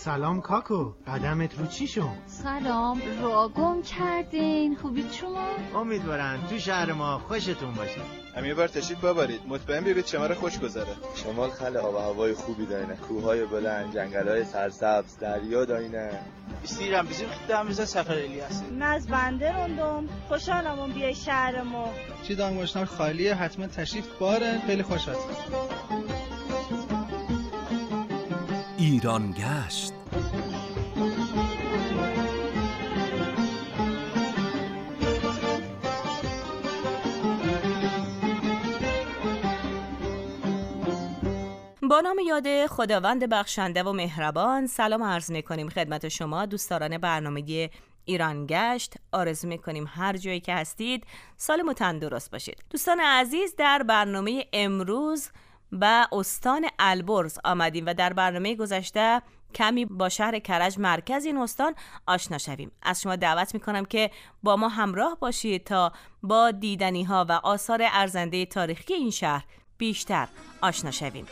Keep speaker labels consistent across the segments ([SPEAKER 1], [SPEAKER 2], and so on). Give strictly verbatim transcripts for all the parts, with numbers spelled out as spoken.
[SPEAKER 1] سلام کاکو، قدمت رو چی شد؟
[SPEAKER 2] سلام، را گم کردین. خوبید شما؟
[SPEAKER 1] امیدوارم تو شهر ما خوشتون باشه.
[SPEAKER 3] هم یه بار تشریف ببرید، مطمئن بیایید شمال خوش گذره.
[SPEAKER 4] شمال خیلی آب و هوای خوبی داره، کوههای بلند، جنگل‌های سرسبز، دریا داینه.
[SPEAKER 5] استیرم bizim خدامıza سفر الیاس.
[SPEAKER 6] ناز بنده روندم، خوشحالم بیای شهر ما.
[SPEAKER 7] چی دانگوشنار خالیه، حتما تشریف باره، خیلی خوش هست.
[SPEAKER 8] ایران گشت.
[SPEAKER 9] با نام یاد خداوند بخشنده و مهربان سلام عرض می‌کنیم خدمت شما دوستداران برنامه ایران گشت. آرزو می‌کنیم هر جایی که هستید سالم و تندرست باشید. دوستان عزیز، در برنامه امروز به استان البرز آمدیم و در برنامه گذشته کمی با شهر کرج مرکز این استان آشنا شویم. از شما دعوت میکنم که با ما همراه باشید تا با دیدنی ها و آثار ارزنده تاریخی این شهر بیشتر آشنا شویم.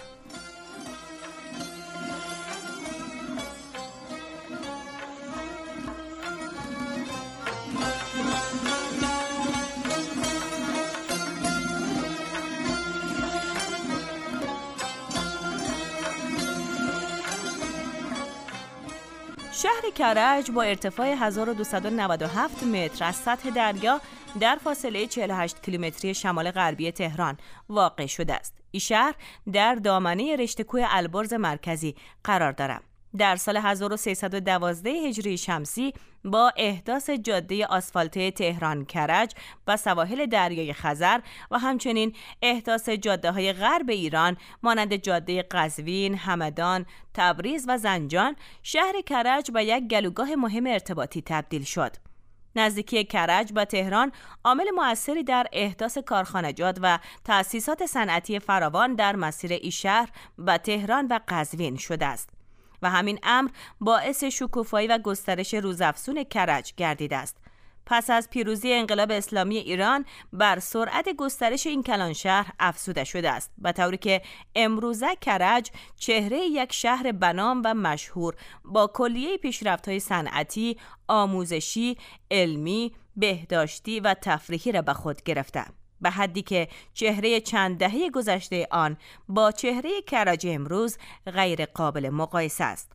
[SPEAKER 9] شهر کرج با ارتفاع هزار و دویست و نود و هفت متر از سطح دریا در فاصله چهل و هشت کیلومتری شمال غربی تهران واقع شده است. این شهر در دامنه رشته کوه البرز مرکزی قرار دارد. در سال هزار و سیصد و دوازده هجری شمسی با احداث جاده آسفالته تهران کرج و سواحل دریای خزر و همچنین احداث جاده‌های غرب ایران مانند جاده قزوین، همدان، تبریز و زنجان، شهر کرج به یک گلوگاه مهم ارتباطی تبدیل شد. نزدیکی کرج به تهران عامل مؤثری در احداث کارخانجات و تأسیسات صنعتی فراوان در مسیر این شهر به تهران و قزوین شده است و همین امر باعث شکوفایی و گسترش روزافزون کرج گردیده است. پس از پیروزی انقلاب اسلامی ایران بر سرعت گسترش این کلان شهر افزوده شده است، به طوری که امروزه کرج چهره یک شهر بنام و مشهور با کلیه پیشرفت‌های صنعتی، آموزشی، علمی، بهداشتی و تفریحی را به خود گرفته، به حدی که چهره چند دهه گذشته آن با چهره کرج امروز غیر قابل مقایسه است.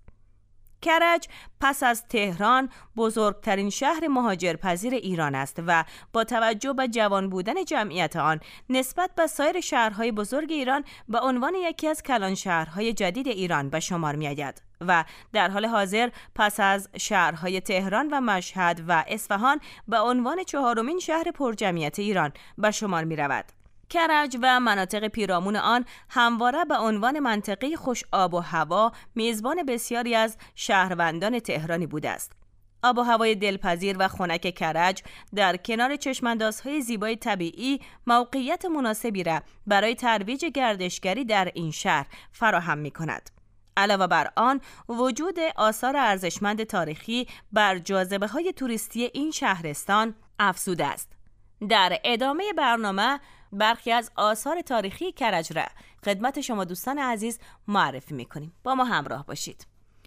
[SPEAKER 9] کرج پس از تهران بزرگترین شهر مهاجرپذیر ایران است و با توجه به جوان بودن جمعیت آن نسبت به سایر شهرهای بزرگ ایران به عنوان یکی از کلان شهرهای جدید ایران به شمار می آید و در حال حاضر پس از شهرهای تهران و مشهد و اصفهان به عنوان چهارمین شهر پرجمعیت ایران به شمار می رود. کرج و مناطق پیرامون آن همواره به عنوان منطقه خوش آب و هوا میزبان بسیاری از شهروندان تهرانی بوده است. آب و هوای دلپذیر و خنک کرج در کنار چشماندازهای زیبای طبیعی موقعیت مناسبی را برای ترویج گردشگری در این شهر فراهم می کند. علاوه بر آن، وجود آثار ارزشمند تاریخی بر جاذبه‌های توریستی این شهرستان افزوده است. در ادامه برنامه برخی از آثار تاریخی کرج را خدمت شما دوستان عزیز معرفی می‌کنیم. با ما همراه باشید.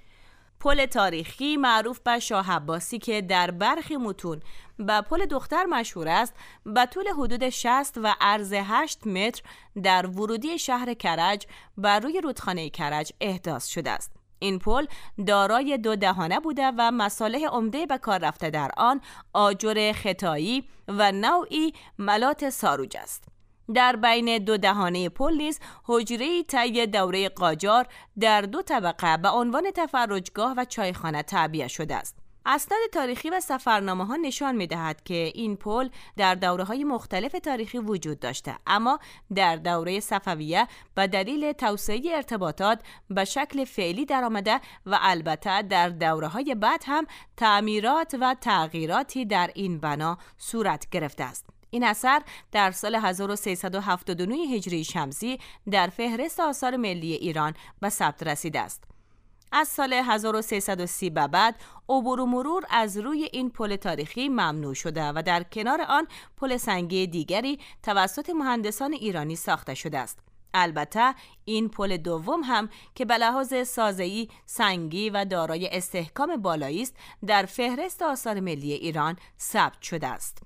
[SPEAKER 9] پل تاریخی معروف به شاه عباسی که در برخی متون به پل دختر مشهور است، به طول حدود شصت و عرض هشت متر در ورودی شهر کرج بر روی رودخانه کرج احداث شده است. این پل دارای دو دهانه بوده و مصالح عمده به کار رفته در آن آجر ختایی و نوعی ملات ساروج است. در بین دو دهانه پل نیز حجره‌ای طی دوره قاجار در دو طبقه به عنوان تفرجگاه و چایخانه تعبیه شده است. اسناد تاریخی و سفرنامه ها نشان می دهد که این پل در دوره های مختلف تاریخی وجود داشته، اما در دوره صفویه به دلیل توسعه ارتباطات به شکل فعلی در آمده و البته در دوره های بعد هم تعمیرات و تغییراتی در این بنا صورت گرفته است. این اثر در سال هزار و سیصد و هفتاد و نه هجری شمسی در فهرست آثار ملی ایران به ثبت رسیده است. از سال هزار و سیصد و سی به بعد عبور و مرور از روی این پل تاریخی ممنوع شده و در کنار آن پل سنگی دیگری توسط مهندسان ایرانی ساخته شده است. البته این پل دوم هم که به لحاظ سازه‌ای سنگی و دارای استحکام بالایی است در فهرست آثار ملی ایران ثبت شده است.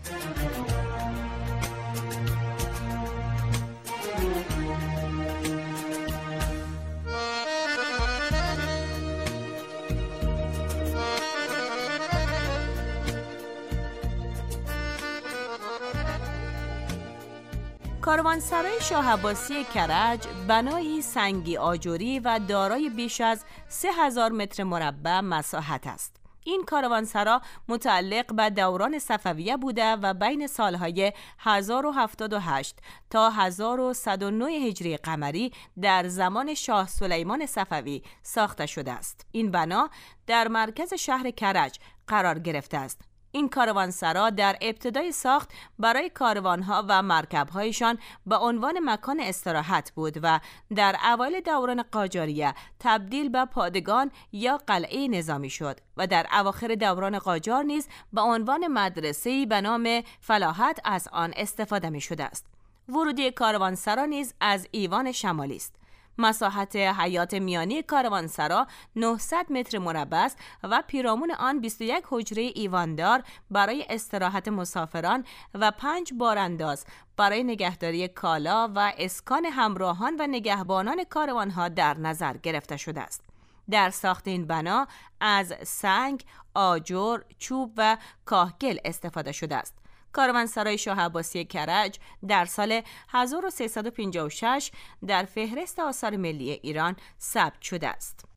[SPEAKER 9] کاروانسرای شاه عباسی کرج بنایی سنگی آجری و دارای بیش از سه هزار متر مربع مساحت است. این کاروانسرا متعلق به دوران صفویه بوده و بین سالهای هزار و هفتاد و هشت تا هزار و صد و نه هجری قمری در زمان شاه سلیمان صفوی ساخته شده است. این بنا در مرکز شهر کرج قرار گرفته است. این کاروانسرا در ابتدای ساخت برای کاروانها و مرکبهایشان به عنوان مکان استراحت بود و در اوایل دوران قاجاریه تبدیل به پادگان یا قلعه نظامی شد و در اواخر دوران قاجار نیز به عنوان مدرسه‌ای به نام فلاحت از آن استفاده می شده است. ورودی کاروانسرا نیز از ایوان شمالی است. مساحت حیاط میانی کاروانسرا نهصد متر مربع است و پیرامون آن بیست و یک حجره ایواندار برای استراحت مسافران و پنج بارانداز برای نگهداری کالا و اسکان همراهان و نگهبانان کاروانها در نظر گرفته شده است. در ساخت این بنا از سنگ، آجر، چوب و کاهگل استفاده شده است. کاروانسرای شاه عباسی کرج در سال هزار و سیصد و پنجاه و شش در فهرست آثار ملی ایران ثبت شده است.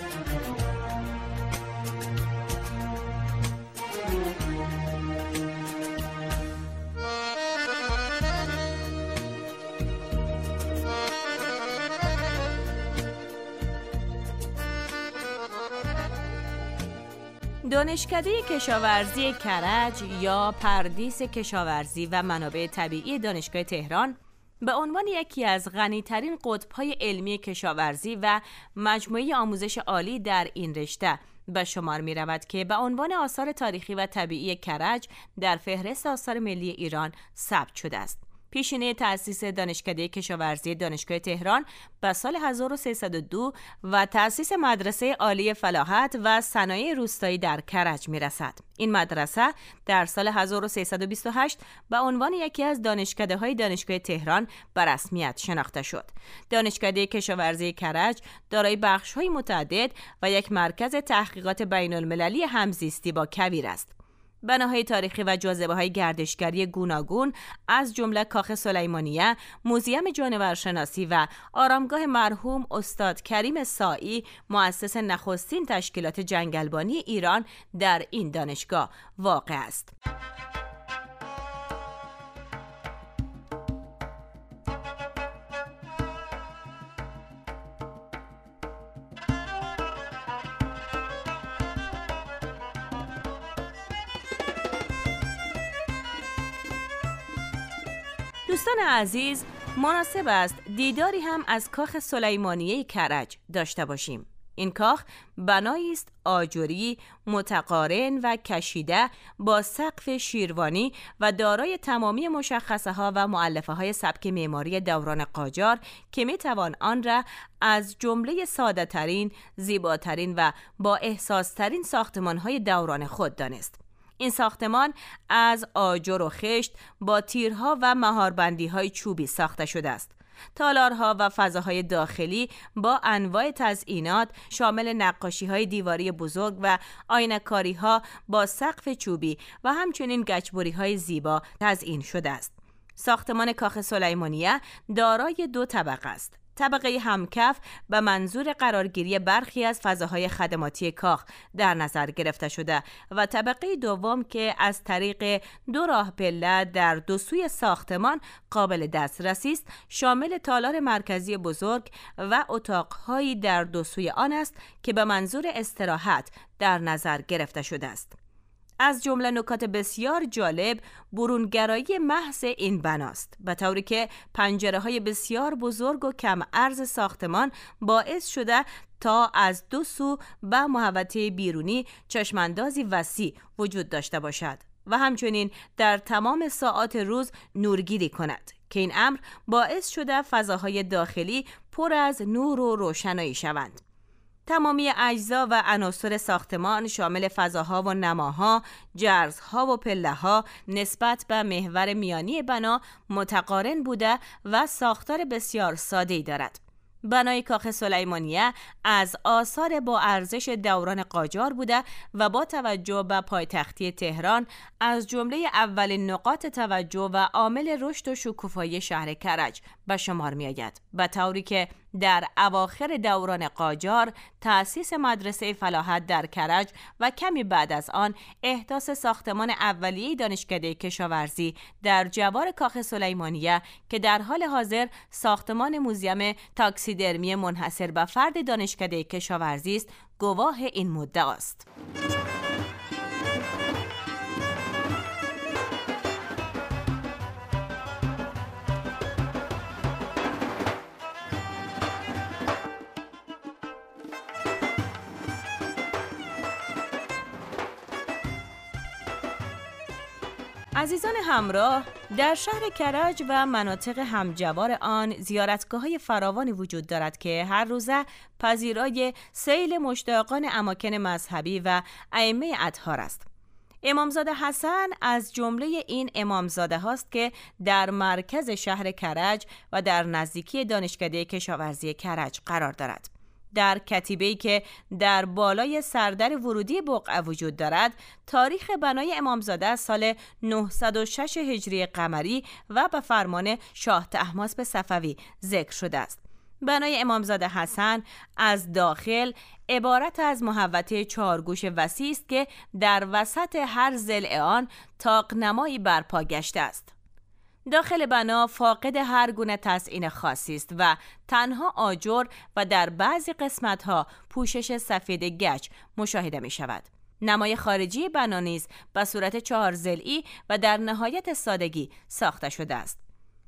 [SPEAKER 9] دانشکده کشاورزی کرج یا پردیس کشاورزی و منابع طبیعی دانشگاه تهران به عنوان یکی از غنی‌ترین قطب‌های علمی کشاورزی و مجموعه آموزش عالی در این رشته به شمار می‌رود که به عنوان آثار تاریخی و طبیعی کرج در فهرست آثار ملی ایران ثبت شده است. پیشینه تأسیس دانشکده کشاورزی دانشگاه تهران به سال هزار و سیصد و دو و تأسیس مدرسه عالی فلاحت و صنایع روستایی در کرج میرسد. این مدرسه در سال هزار و سیصد و بیست و هشت به عنوان یکی از دانشکده‌های دانشگاه تهران به رسمیت شناخته شد. دانشکده کشاورزی کرج دارای بخش‌های متعدد و یک مرکز تحقیقات بین‌المللی همزیستی با کویر است. بناهای تاریخی و جاذبه‌های گردشگری گوناگون از جمله کاخ سلیمانیه، موزیم جانورشناسی و آرامگاه مرحوم استاد کریم سائی، مؤسس نخستین تشکیلات جنگلبانی ایران، در این دانشگاه واقع است. دوستان عزیز، مناسب است دیداری هم از کاخ سلیمانیه کرج داشته باشیم. این کاخ بنایی است آجری، متقارن و کشیده با سقف شیروانی و دارای تمامی مشخصه ها و مؤلفه های سبک معماری دوران قاجار که می توان آن را از جمله ساده ترین، زیباترین و با احساس ترین ساختمان های دوران خود دانست. این ساختمان از آجر و خشت با تیرها و مهاربندی‌های چوبی ساخته شده است. تالارها و فضاهای داخلی با انواع تزئینات شامل نقاشی‌های دیواری بزرگ و آینه‌کاری‌ها با سقف چوبی و همچنین گچبری‌های زیبا تزئین شده است. ساختمان کاخ سلیمانیه دارای دو طبقه است. طبقه همکف به منظور قرارگیری برخی از فضاهای خدماتی کاخ در نظر گرفته شده و طبقه دوم که از طریق دو راه پله در دو سوی ساختمان قابل دسترسی است، شامل تالار مرکزی بزرگ و اتاقهایی در دو سوی آن است که به منظور استراحت در نظر گرفته شده است. از جمله نکات بسیار جالب برونگرایی محض این بناست، به طوری که پنجره‌های بسیار بزرگ و کم عرض ساختمان باعث شده تا از دو سو به محوطه بیرونی چشماندازی وسیع وجود داشته باشد و همچنین در تمام ساعات روز نورگیری کند. که این امر باعث شده فضاهای داخلی پر از نور و روشنایی شوند. تمامی اجزا و عناصر ساختمان شامل فضاها و نماها، جرزها و پله‌ها نسبت به محور میانی بنا متقارن بوده و ساختار بسیار ساده‌ای دارد. بنای کاخ سلیمانیه از آثار با ارزش دوران قاجار بوده و با توجه به پایتختی تهران از جمله اولین نقاط توجه و عامل رشد و شکوفایی شهر کرج به شمار می آید، به طوری که در اواخر دوران قاجار تأسیس مدرسه فلاحت در کرج و کمی بعد از آن احداث ساختمان اولیه دانشکده کشاورزی در جوار کاخ سلیمانیه که در حال حاضر ساختمان موزیم تاکسیدرمی منحصر به فرد دانشکده کشاورزی است گواه این مدعا است. عزیزان همراه، در شهر کرج و مناطق همجوار آن زیارتگاه‌های فراوانی وجود دارد که هر روزه پذیرای سیل مشتاقان اماکن مذهبی و ائمه اطهار است. امامزاده حسن از جمله این امامزاده هاست که در مرکز شهر کرج و در نزدیکی دانشکده کشاورزی کرج قرار دارد. در کتیبه‌ای که در بالای سردر ورودی بقعه وجود دارد، تاریخ بنای امامزاده سال نهصد و شش هجری قمری و به فرمان شاه طهماسب صفوی ذکر شده است. بنای امامزاده حسن از داخل عبارت از محوطه چهارگوش وسیع است که در وسط هر ضلع آن طاق‌نمایی برپا گشته است. داخل بنا فاقد هر گونه تزئین خاصی است و تنها آجر و در بعضی قسمت‌ها پوشش سفید گچ مشاهده می شود. نمای خارجی بنا نیز به صورت چهار ضلعی و در نهایت سادگی ساخته شده است.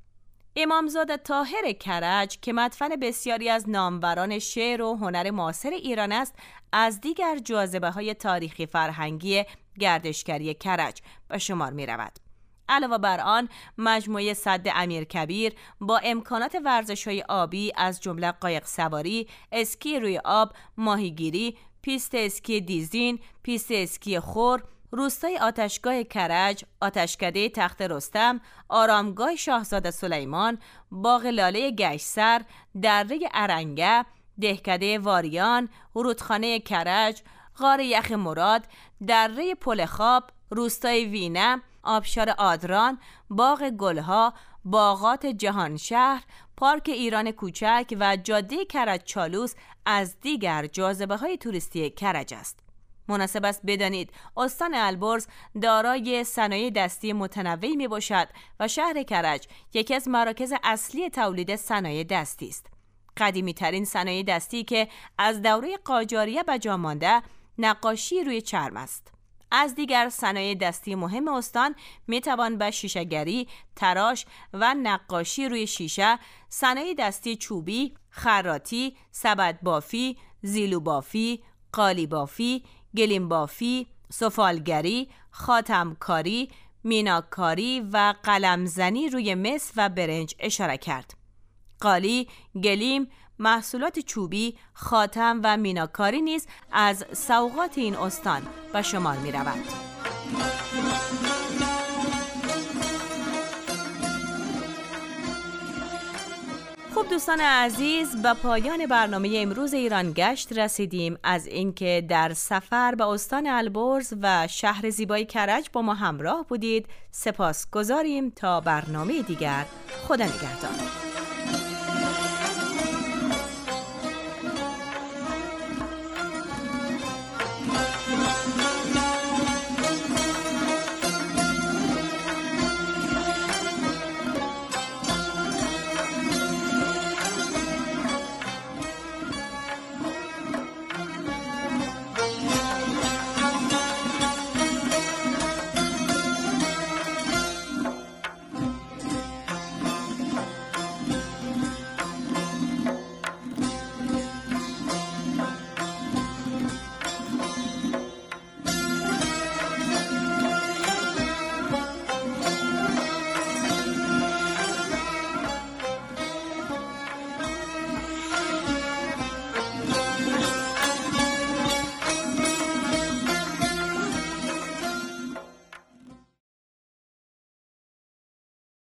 [SPEAKER 9] امامزاده طاهر کرج که مدفن بسیاری از ناموران شعر و هنر معاصر ایران است، از دیگر جاذبه‌های تاریخی فرهنگی گردشگری کرج به شمار می رود. علاوه بر آن، مجموعه سد امیرکبیر با امکانات ورزش‌های آبی از جمله قایق سواری، اسکی روی آب، ماهیگیری، پیست اسکی دیزین، پیست اسکی خور، روستای آتشگاه کرج، آتشکده تخت رستم، آرامگاه شاهزاده سلیمان، باغ لاله گشسر، دره ارنگه، دهکده واریان، رودخانه کرج، غار یخ مراد، دره پل خواب، روستای وینه، آبشار آدران، باغ گلها، باغات جهانشهر، پارک ایران کوچک و جاده کرج چالوس از دیگر جاذبه‌های توریستی کرج است. مناسب است بدانید استان البرز دارای صنایع دستی متنوعی می باشد و شهر کرج یکی از مراکز اصلی تولید صنایع دستی است. قدیمی ترین صنایع دستی که از دوره قاجاریه به جا مانده نقاشی روی چرم است. از دیگر صنایع دستی مهم استان می توان به شیشه‌گری، تراش و نقاشی روی شیشه، صنایع دستی چوبی، خراطی، سبد بافی، زیلو بافی، قالی بافی، گلیم بافی، سفالگری، خاتمکاری، میناکاری و قلمزنی روی مس و برنج اشاره کرد. قالی، گلیم، محصولات چوبی، خاتم و میناکاری نیز از سوغات این استان به شمار می روند. خب دوستان عزیز، به پایان برنامه امروز ایران گشت رسیدیم. از اینکه در سفر به استان البرز و شهر زیبای کرج با ما همراه بودید سپاس گذاریم. تا برنامه دیگر، خدا نگهدار.